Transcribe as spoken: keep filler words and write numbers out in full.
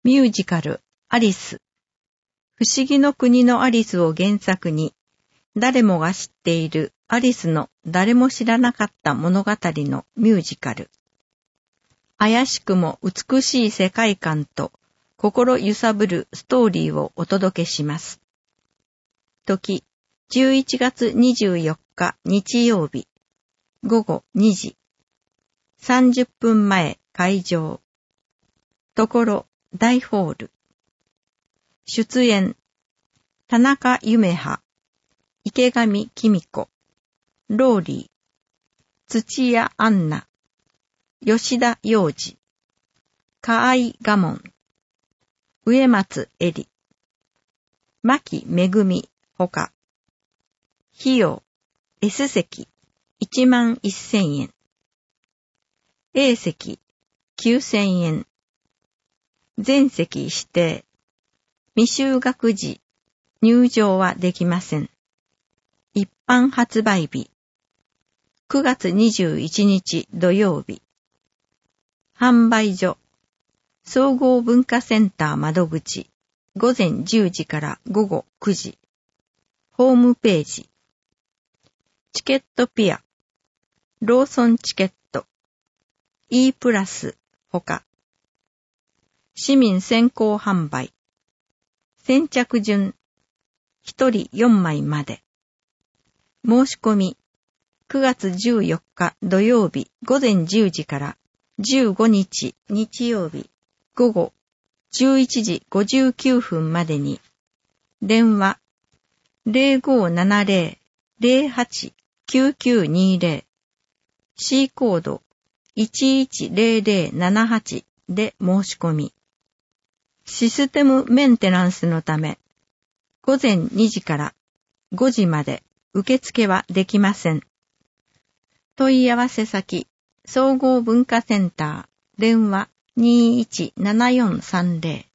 ミュージカル、アリス。不思議の国のアリスを原作に、誰もが知っているアリスの誰も知らなかった物語のミュージカル。怪しくも美しい世界観と心揺さぶるストーリーをお届けします。時、じゅういちがつにじゅうよっか日曜日、ごごにじ。さんじゅっぷんまえ会場。ところ、大ホール。出演、田中夢葉、池上紀美子、ローリー、土屋アンナ、吉田洋二、河合我門、植松絵里、牧めぐみほか。費用、S 席、いちまんせんえん。A 席、きゅうせんえん。全席指定。未就学時、入場はできません。一般発売日。くがつにじゅういちにち土曜日。販売所。総合文化センター窓口。ごぜんじゅうじからごごくじ。ホームページ。チケットピア。ローソンチケット。E プラス、ほか。市民先行販売。先着順。ひとりよんまいまで。申し込み。くがつじゅうよっか土曜日ごぜんじゅうじからじゅうごにち日曜日ごごじゅういちじごじゅうきゅうふんまでに。電話 ゼロごーななゼロ ゼロはち きゅうきゅうにゼロ C コードいちいちゼロゼロななはちで申し込み。システムメンテナンスのため、ごぜんにじからごじまで受付はできません。問い合わせ先、総合文化センター、電話にーいちななよんさんゼロ。